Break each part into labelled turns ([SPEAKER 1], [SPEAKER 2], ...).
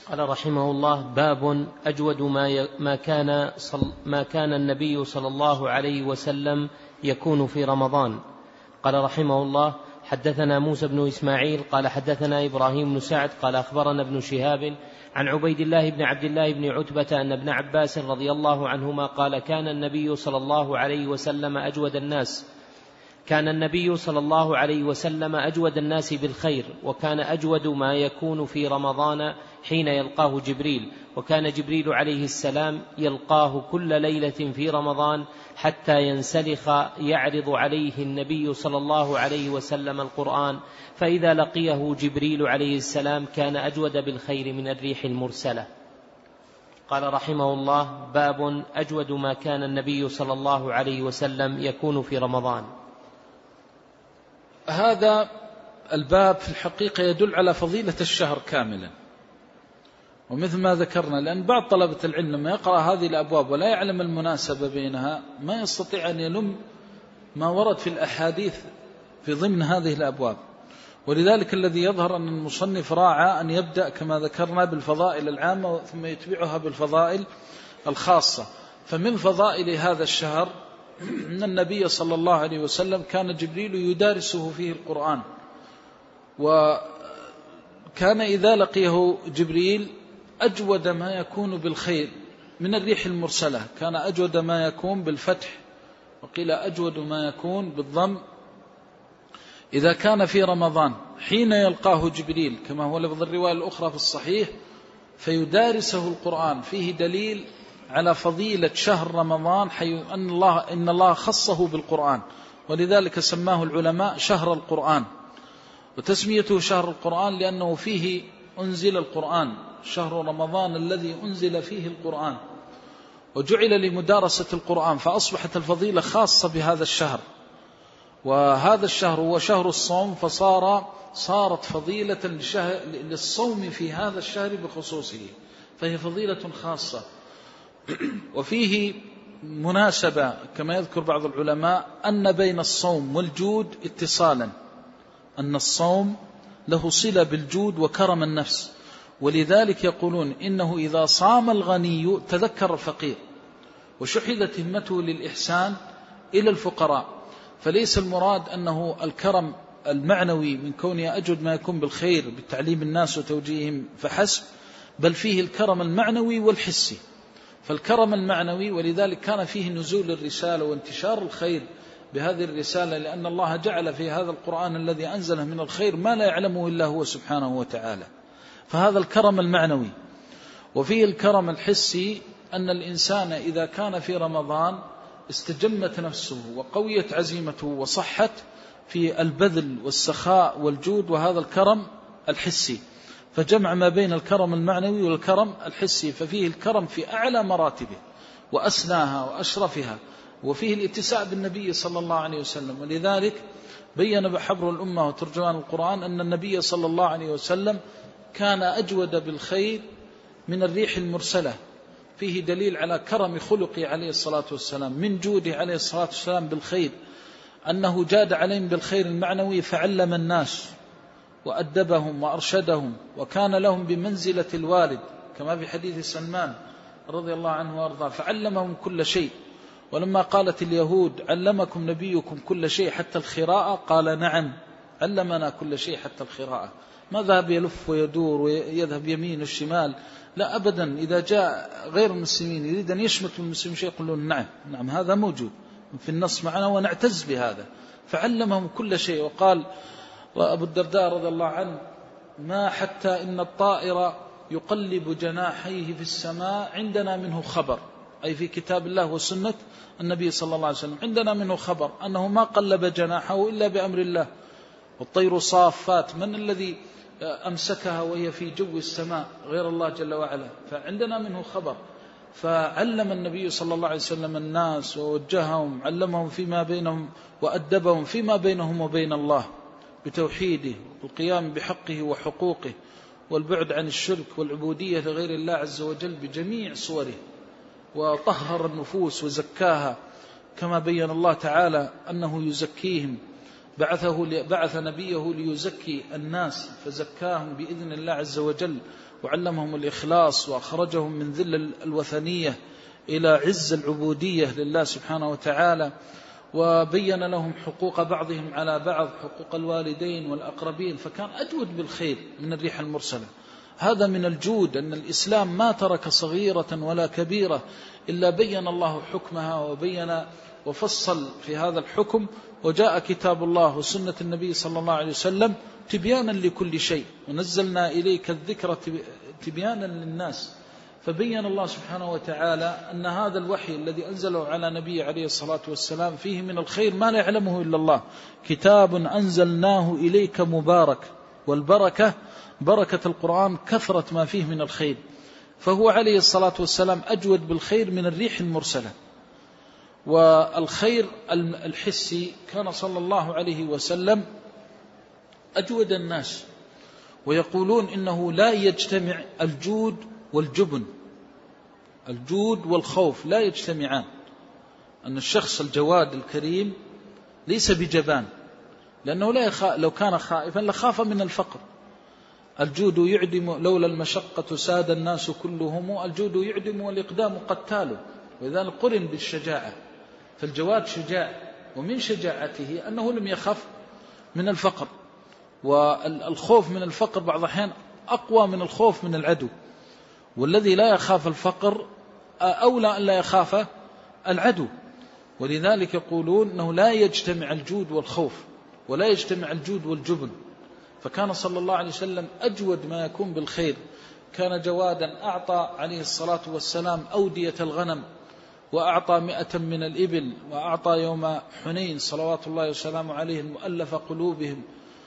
[SPEAKER 1] قال رحمه الله: باب أجود ما كان النبي صلى الله عليه وسلم يكون في رمضان. قال رحمه الله: حدثنا موسى بن إسماعيل قال حدثنا إبراهيم بن سعد قال أخبرنا ابن شهاب عن عبيد الله بن عبد الله بن عتبة أن ابن عباس رضي الله عنهما قال: كان النبي صلى الله عليه وسلم أجود الناس بالخير، وكان أجود ما يكون في رمضان حين يلقاه جبريل، وكان جبريل عليه السلام يلقاه كل ليلة في رمضان حتى ينسلخ يعرض عليه النبي صلى الله عليه وسلم القرآن، فإذا لقيه جبريل عليه السلام كان أجود بالخير من الريح المرسلة. قال رحمه الله: باب أجود ما كان النبي صلى الله عليه وسلم يكون في رمضان.
[SPEAKER 2] هذا الباب في الحقيقة يدل على فضيلة الشهر كاملا، ومثل ما ذكرنا، لأن بعض طلبة العلم لما يقرأ هذه الأبواب ولا يعلم المناسبة بينها ما يستطيع أن يلم ما ورد في الأحاديث في ضمن هذه الأبواب. ولذلك الذي يظهر أن المصنف راعى أن يبدأ كما ذكرنا بالفضائل العامة ثم يتبعها بالفضائل الخاصة. فمن فضائل هذا الشهر أن النبي صلى الله عليه وسلم كان جبريل يدارسه فيه القرآن، وكان إذا لقيه جبريل أجود ما يكون بالخير من الريح المرسلة، كان أجود ما يكون بالفتح، وقيل أجود ما يكون بالضم إذا كان في رمضان حين يلقاه جبريل، كما هو لفظ الرواية الأخرى في الصحيح، فيدارسه القرآن. فيه دليل على فضيلة شهر رمضان، حيث إن الله خصه بالقرآن، ولذلك سماه العلماء شهر القرآن. وتسميته شهر القرآن لأنه فيه أنزل القرآن، شهر رمضان الذي أنزل فيه القرآن، وجعل لمدارسة القرآن، فأصبحت الفضيلة خاصة بهذا الشهر. وهذا الشهر هو شهر الصوم، فصارت فضيلة للصوم في هذا الشهر بخصوصه، فهي فضيلة خاصة. وفيه مناسبة كما يذكر بعض العلماء أن بين الصوم والجود اتصالا، أن الصوم له صلة بالجود وكرم النفس، ولذلك يقولون إنه إذا صام الغني تذكر الفقير، وشحذت همته للإحسان إلى الفقراء. فليس المراد أنه الكرم المعنوي من كونه أجود ما يكون بالخير بتعليم الناس وتوجيههم فحسب، بل فيه الكرم المعنوي والحسي. فالكرم المعنوي، ولذلك كان فيه نزول الرسالة وانتشار الخير بهذه الرسالة، لأن الله جعل في هذا القرآن الذي أنزله من الخير ما لا يعلمه إلا هو سبحانه وتعالى، فهذا الكرم المعنوي. وفيه الكرم الحسي، أن الإنسان إذا كان في رمضان استجمت نفسه وقويت عزيمته وصحت في البذل والسخاء والجود، وهذا الكرم الحسي. فجمع ما بين الكرم المعنوي والكرم الحسي، ففيه الكرم في أعلى مراتبه وأسناها وأشرفها، وفيه الاتساع بالنبي صلى الله عليه وسلم. ولذلك بين بحبر الأمة وترجمان القرآن أن النبي صلى الله عليه وسلم كان أجود بالخير من الريح المرسلة. فيه دليل على كرم خلقه عليه الصلاة والسلام، من جوده عليه الصلاة والسلام بالخير، أنه جاد عليهم بالخير المعنوي فعلم الناس وأدبهم وأرشدهم، وكان لهم بمنزلة الوالد، كما في حديث سلمان رضي الله عنه وارضاه، فعلمهم كل شيء. ولما قالت اليهود: علمكم نبيكم كل شيء حتى الخراءة؟ قال: نعم، علمنا كل شيء حتى الخراءة. ما ذهب يلف ويدور ويذهب يمين والشمال، لا أبدا. إذا جاء غير المسلمين يريد أن يشمت المسلمين شيء يقولون: نعم هذا موجود في النص معنا ونعتز بهذا. فعلمهم كل شيء. وقال أبو الدرداء رضي الله عنه: ما حتى إن الطائر يقلب جناحيه في السماء عندنا منه خبر، أي في كتاب الله وسنة النبي صلى الله عليه وسلم عندنا منه خبر أنه ما قلب جناحه إلا بأمر الله. والطير صافات، من الذي أمسكها وهي في جو السماء غير الله جل وعلا؟ فعندنا منه خبر. فعلم النبي صلى الله عليه وسلم الناس ووجههم، علمهم فيما بينهم وأدبهم فيما بينهم وبين الله بتوحيده والقيام بحقه وحقوقه والبعد عن الشرك والعبودية لغير الله عز وجل بجميع صوره، وطهر النفوس وزكاها، كما بين الله تعالى أنه يزكيهم بعث نبيه ليزكي الناس فزكاهم بإذن الله عز وجل، وعلمهم الإخلاص وأخرجهم من ذل الوثنية إلى عز العبودية لله سبحانه وتعالى، وبين لهم حقوق بعضهم على بعض، حقوق الوالدين والأقربين، فكان أجود بالخير من الريح المرسلة. هذا من الجود، أن الإسلام ما ترك صغيرة ولا كبيرة إلا بين الله حكمها وبين وفصل في هذا الحكم، وجاء كتاب الله وسنة النبي صلى الله عليه وسلم تبيانا لكل شيء، ونزلنا إليك الذكر تبيانا للناس. فبين الله سبحانه وتعالى أن هذا الوحي الذي أنزله على نبي عليه الصلاة والسلام فيه من الخير ما لا يعلمه إلا الله، كتاب أنزلناه إليك مبارك، والبركة بركة القرآن كثرة ما فيه من الخير، فهو عليه الصلاة والسلام أجود بالخير من الريح المرسلة. والخير الحسي كان صلى الله عليه وسلم أجود الناس، ويقولون إنه لا يجتمع الجود والجبن، الجود والخوف لا يجتمعان، أن الشخص الجواد الكريم ليس بجبان، لأنه لو كان خائفا لخاف من الفقر. الجود يعدم لولا المشقة ساد الناس كلهم، الجود يعدم والإقدام قتال، وإذا قرن بالشجاعة. فالجواد شجاع، ومن شجاعته أنه لم يخف من الفقر، والخوف من الفقر بعض الأحيان أقوى من الخوف من العدو، والذي لا يخاف الفقر أولى أن لا يخاف العدو. ولذلك يقولون أنه لا يجتمع الجود والخوف، ولا يجتمع الجود والجبن. فكان صلى الله عليه وسلم أجود ما يكون بالخير، كان جوادا، أعطى عليه الصلاة والسلام أودية الغنم، وأعطى 100 من الإبل، وأعطى يوم حنين صلوات الله وسلامه عليه المؤلف قلوبهم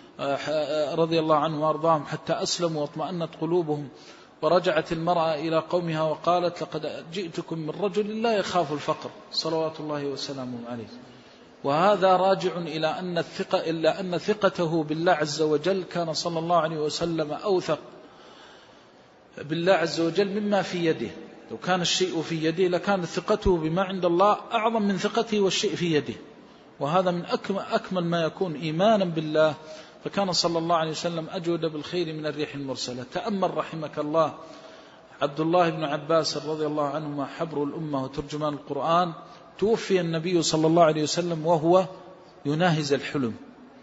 [SPEAKER 2] رضي الله عنه وأرضاهم حتى أسلموا واطمأنت قلوبهم. ورجعت المرأة إلى قومها وقالت لقد جئتكم من رجل لا يخاف الفقر صلوات الله وسلامه عليه. وهذا راجع إلى أن ثقته بالله عز وجل، كان صلى الله عليه وسلم أوثق بالله عز وجل مما في يده. لو كان الشيء في يده لكانت ثقته بما عند الله أعظم من ثقته والشيء في يده، وهذا من أكمل ما يكون إيمانا بالله. فكان صلى الله عليه وسلم أجود بالخير من الريح المرسلة. تأمل رحمك الله عبد الله بن عباس رضي الله عنهما حبر الأمة وترجمان القرآن، توفي النبي صلى الله عليه وسلم وهو يناهز الحلم.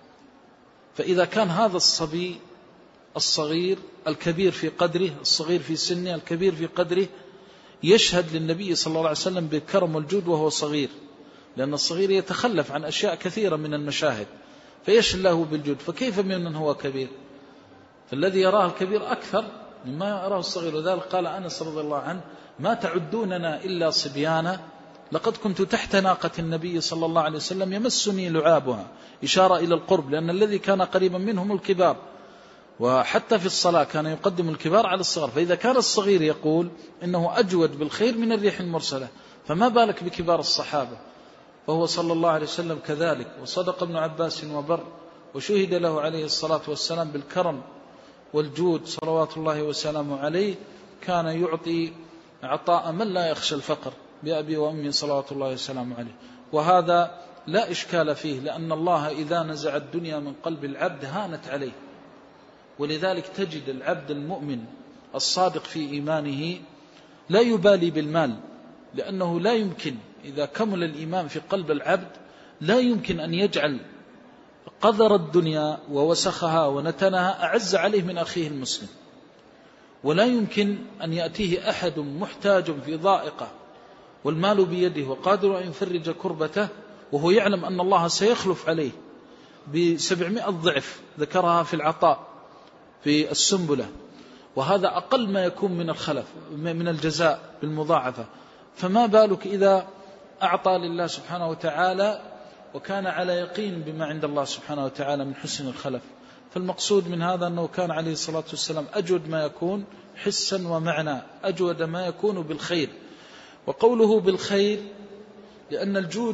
[SPEAKER 2] فإذا كان هذا الصبي الصغير الكبير في قدره، الصغير في سنه الكبير في قدره، يشهد للنبي صلى الله عليه وسلم بالكرم والجود وهو صغير، لأن الصغير يتخلف عن أشياء كثيرة من المشاهد فيشهد له بالجود، فكيف من هو كبير؟ فالذي يراه الكبير أكثر مما يراه الصغير. وذلك قال أنس رضي الله عنه: ما تعدوننا إلا صبيانا، لقد كنت تحت ناقة النبي صلى الله عليه وسلم يمسني لعابها، إشارة إلى القرب، لأن الذي كان قريبا منهم الكبار، وحتى في الصلاة كان يقدم الكبار على الصغار. فإذا كان الصغير يقول إنه أجود بالخير من الريح المرسلة، فما بالك بكبار الصحابة؟ فهو صلى الله عليه وسلم كذلك. وصدق ابن عباس وبر، وشهد له عليه الصلاة والسلام بالكرم والجود صلوات الله وسلامه عليه. كان يعطي عطاء من لا يخشى الفقر بأبي وأمي صلوات الله وسلامه عليه. وهذا لا إشكال فيه، لأن الله إذا نزع الدنيا من قلب العبد هانت عليه. ولذلك تجد العبد المؤمن الصادق في إيمانه لا يبالي بالمال، لأنه لا يمكن إذا كمل الإيمان في قلب العبد لا يمكن أن يجعل قدر الدنيا ووسخها ونتنها أعز عليه من أخيه المسلم. ولا يمكن أن يأتيه أحد محتاج في ضائقة والمال بيده وقادر أن يفرج كربته، وهو يعلم أن الله سيخلف عليه ب700 ضعف، ذكرها في العطاء في السنبلة، وهذا أقل ما يكون من الخلف من الجزاء بالمضاعفة. فما بالك إذا أعطى لله سبحانه وتعالى وكان على يقين بما عند الله سبحانه وتعالى من حسن الخلف. فالمقصود من هذا أنه كان عليه الصلاة والسلام أجود ما يكون حسا ومعنى، أجود ما يكون بالخير. وقوله بالخير لأن الجود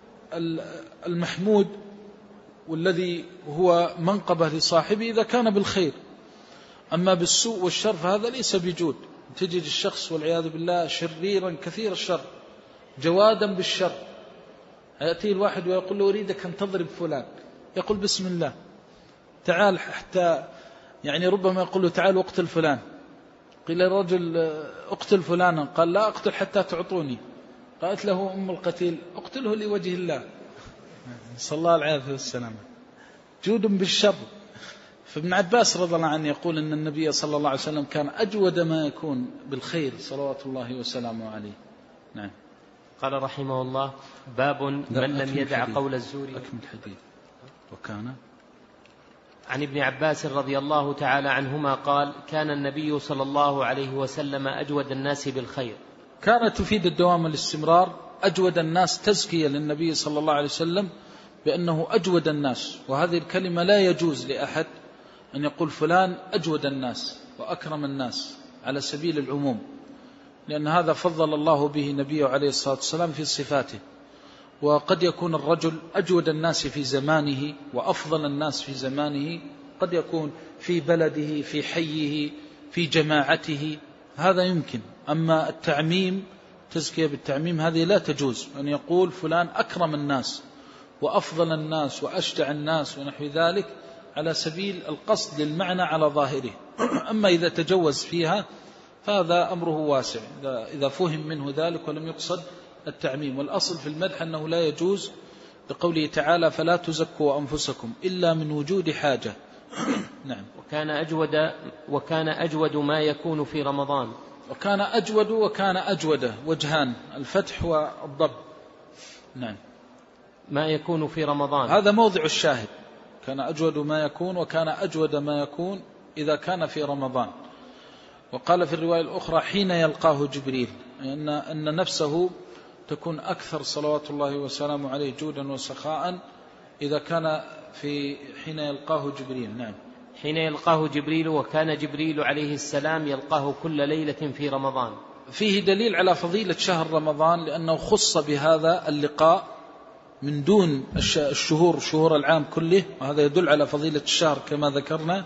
[SPEAKER 2] المحمود والذي هو منقبة لصاحبه إذا كان بالخير، أما بالسوء والشر فهذا ليس بجود. تجد الشخص والعياذ بالله شريرا كثير الشر جوادا بالشر، يأتي الواحد ويقول له أريدك أن تضرب فلان، يقول بسم الله، تعال حتى يعني ربما يقول له تعال اقتل فلان. قيل الرجل اقتل فلانا، قال لا أقتل حتى تعطوني. قالت له أم القتيل اقتله لوجه الله. صلى الله العافية والسلامة، جود بالشر. فابن عباس رضي الله عنه يقول أن النبي صلى الله عليه وسلم كان أجود ما يكون بالخير صلوات الله وسلامه عليه. نعم.
[SPEAKER 1] قال رحمه الله: باب من لم يدع قول الزور.
[SPEAKER 2] أكمل الحديث. وكان
[SPEAKER 1] عن ابن عباس رضي الله تعالى عنهما قال: كان النبي صلى الله عليه وسلم أجود الناس بالخير.
[SPEAKER 2] كانت تفيد الدوام والاستمرار. أجود الناس تزكية للنبي صلى الله عليه وسلم بأنه أجود الناس، وهذه الكلمة لا يجوز لأحد أن يقول فلان أجود الناس وأكرم الناس على سبيل العموم، لأن هذا فضل الله به نبيه عليه الصلاة والسلام في صفاته. وقد يكون الرجل أجود الناس في زمانه وأفضل الناس في زمانه، قد يكون في بلده، في حيه، في جماعته، هذا يمكن. أما التعميم، تزكية بالتعميم، هذه لا تجوز، أن يقول فلان أكرم الناس وأفضل الناس وأشجع الناس ونحو ذلك على سبيل القصد للمعنى على ظاهره. أما إذا تجوز فيها فهذا أمره واسع، إذا فهم منه ذلك ولم يقصد التعميم. والأصل في المدح أنه لا يجوز، لقوله تعالى: فلا تزكوا أنفسكم إلا من وجود حاجة. نعم.
[SPEAKER 1] وكان أجود ما يكون في رمضان.
[SPEAKER 2] وكان أجود وكان أجود وجهان، الفتح والضب. نعم.
[SPEAKER 1] ما يكون في رمضان،
[SPEAKER 2] هذا موضع الشاهد. كان أجود ما يكون وكان أجود ما يكون إذا كان في رمضان. وقال في الرواية الأخرى: حين يلقاه جبريل، أن نفسه تكون أكثر صلوات الله وسلامه عليه جودا وسخاء إذا كان في حين يلقاه جبريل. نعم.
[SPEAKER 1] حين يلقاه جبريل، وكان جبريل عليه السلام يلقاه كل ليلة في رمضان.
[SPEAKER 2] فيه دليل على فضيلة شهر رمضان، لأنه خص بهذا اللقاء من دون شهور العام كله، وهذا يدل على فضيلة الشهر كما ذكرنا.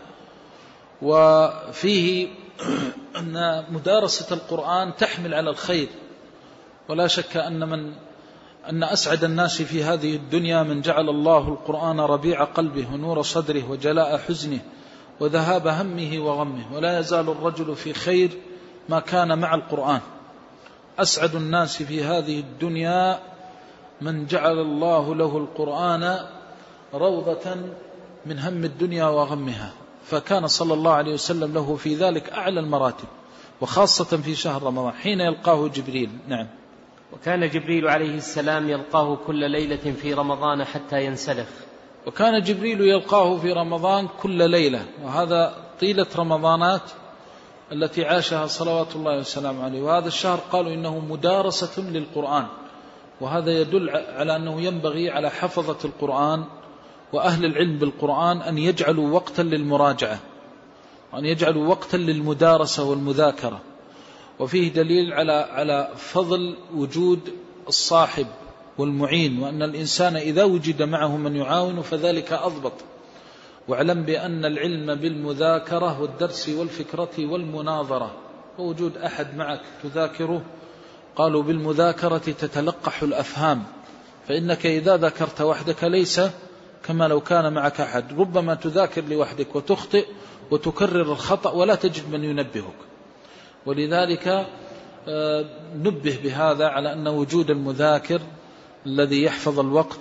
[SPEAKER 2] وفيه أن مدارسة القرآن تحمل على الخير، ولا شك أن أسعد الناس في هذه الدنيا من جعل الله القرآن ربيع قلبه ونور صدره وجلاء حزنه وذهاب همه وغمه. ولا يزال الرجل في خير ما كان مع القرآن. أسعد الناس في هذه الدنيا من جعل الله له القرآن روضة من هم الدنيا وغمها. فكان صلى الله عليه وسلم له في ذلك أعلى المراتب، وخاصة في شهر رمضان حين يلقاه جبريل. نعم.
[SPEAKER 1] وكان جبريل عليه السلام يلقاه كل ليلة في رمضان حتى ينسلخ.
[SPEAKER 2] وكان جبريل يلقاه في رمضان كل ليلة، وهذا طيلة رمضانات التي عاشها صلوات الله وسلامه عليه. وهذا الشهر قالوا إنه مدارسة للقرآن، وهذا يدل على أنه ينبغي على حفظة القرآن وأهل العلم بالقرآن أن يجعلوا وقتا للمراجعة، وأن يجعلوا وقتا للمدارسة والمذاكرة. وفيه دليل على فضل وجود الصاحب والمعين، وأن الإنسان إذا وجد معه من يعاون فذلك أضبط. واعلم بأن العلم بالمذاكرة والدرس والفكرة والمناظرة، ووجود أحد معك تذاكره. قالوا بالمذاكرة تتلقح الأفهام، فإنك إذا ذاكرت وحدك ليس كما لو كان معك أحد. ربما تذاكر لوحدك وتخطئ وتكرر الخطأ ولا تجد من ينبهك. ولذلك نبه بهذا على أن وجود المذاكر الذي يحفظ الوقت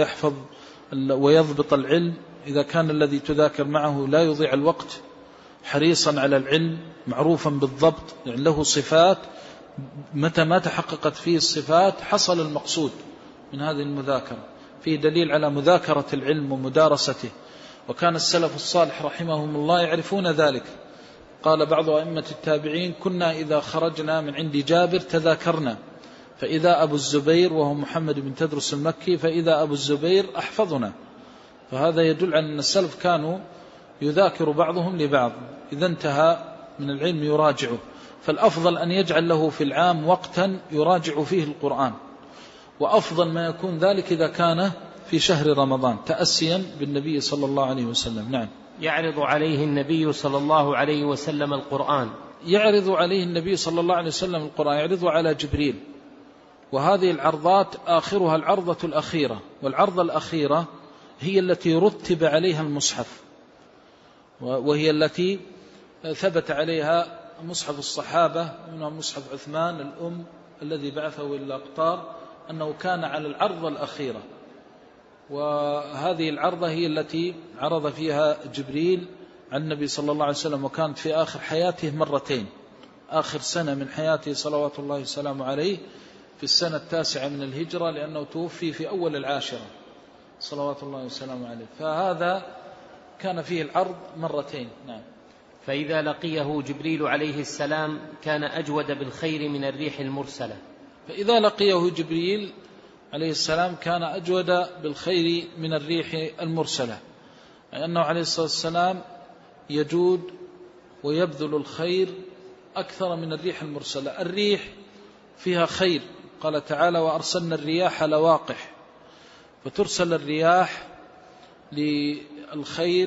[SPEAKER 2] ويضبط العلم، إذا كان الذي تذاكر معه لا يضيع الوقت، حريصا على العلم، معروفا بالضبط، يعني له صفات، متى ما تحققت فيه الصفات حصل المقصود من هذه المذاكرة. فيه دليل على مذاكرة العلم ومدارسته. وكان السلف الصالح رحمهم الله يعرفون ذلك. قال بعض أئمة التابعين: كنا إذا خرجنا من عند جابر تذاكرنا، فإذا أبو الزبير، وهو محمد بن تدرس المكي، فإذا أبو الزبير أحفظنا. فهذا يدل على أن السلف كانوا يذاكر بعضهم لبعض، إذا انتهى من العلم يراجعه. فالأفضل أن يجعل له في العام وقتا يراجع فيه القرآن، وأفضل ما يكون ذلك إذا كان في شهر رمضان تأسيا بالنبي صلى الله عليه وسلم. نعم.
[SPEAKER 1] يعرض عليه النبي صلى الله عليه وسلم القرآن.
[SPEAKER 2] يعرض عليه النبي صلى الله عليه وسلم القرآن، يعرض على جبريل. وهذه العرضات آخرها العرضة الأخيرة، والعرضة الأخيرة هي التي رتب عليها المصحف، وهي التي ثبت عليها مصحف الصحابة، منهم مصحف عثمان الأم الذي بعثه إلى الأقطار، أنه كان على العرضة الأخيرة، وهذه العرضة هي التي عرض فيها جبريل عن النبي صلى الله عليه وسلم، وكانت في آخر حياته مرتين، آخر سنة من حياته صلوات الله وسلامه عليه في السنة 9 من الهجرة، لأنه توفي في أول 10 صلوات الله وسلامه عليه، فهذا كان فيه العرض مرتين. نعم.
[SPEAKER 1] فإذا لقيه جبريل عليه السلام كان أجود بالخير من الريح المرسلة.
[SPEAKER 2] فإذا لقيه جبريل عليه السلام كان أجود بالخير من الريح المرسلة، لأنه عليه الصلاة والسلام يجود ويبذل الخير أكثر من الريح المرسلة. الريح فيها خير، قال تعالى وأرسلنا الرياح لواقح، فترسل الرياح للخير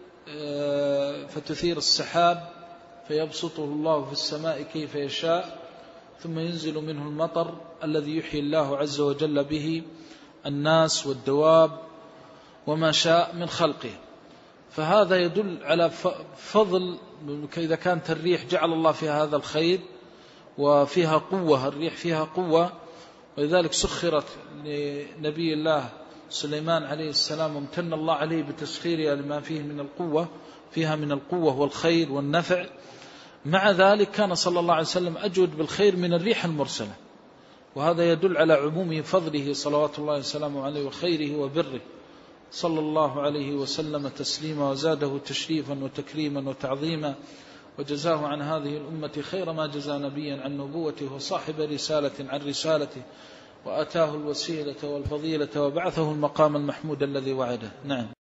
[SPEAKER 2] فتثير السحاب فيبسطه الله في السماء كيف يشاء، ثم ينزل منه المطر الذي يحيي الله عز وجل به الناس والدواب وما شاء من خلقه. فهذا يدل على فضل، إذا كانت الريح جعل الله فيها هذا الخير وفيها قوة، الريح فيها قوة، ولذلك سخرت لنبي الله سليمان عليه السلام، وامتن الله عليه بتسخيرها لما فيه من القوة، فيها من القوة والخير والنفع. مع ذلك كان صلى الله عليه وسلم أجود بالخير من الريح المرسلة، وهذا يدل على عموم فضله صلوات الله وسلامه عليه وخيره وبره، صلى الله عليه وسلم تسليما وزاده تشريفا وتكريما وتعظيما، وجزاه عن هذه الأمة خير ما جزى نبيا عن نبوته وصاحب رسالة عن رسالته، وأتاه الوسيلة والفضيلة وبعثه المقام المحمود الذي وعده. نعم.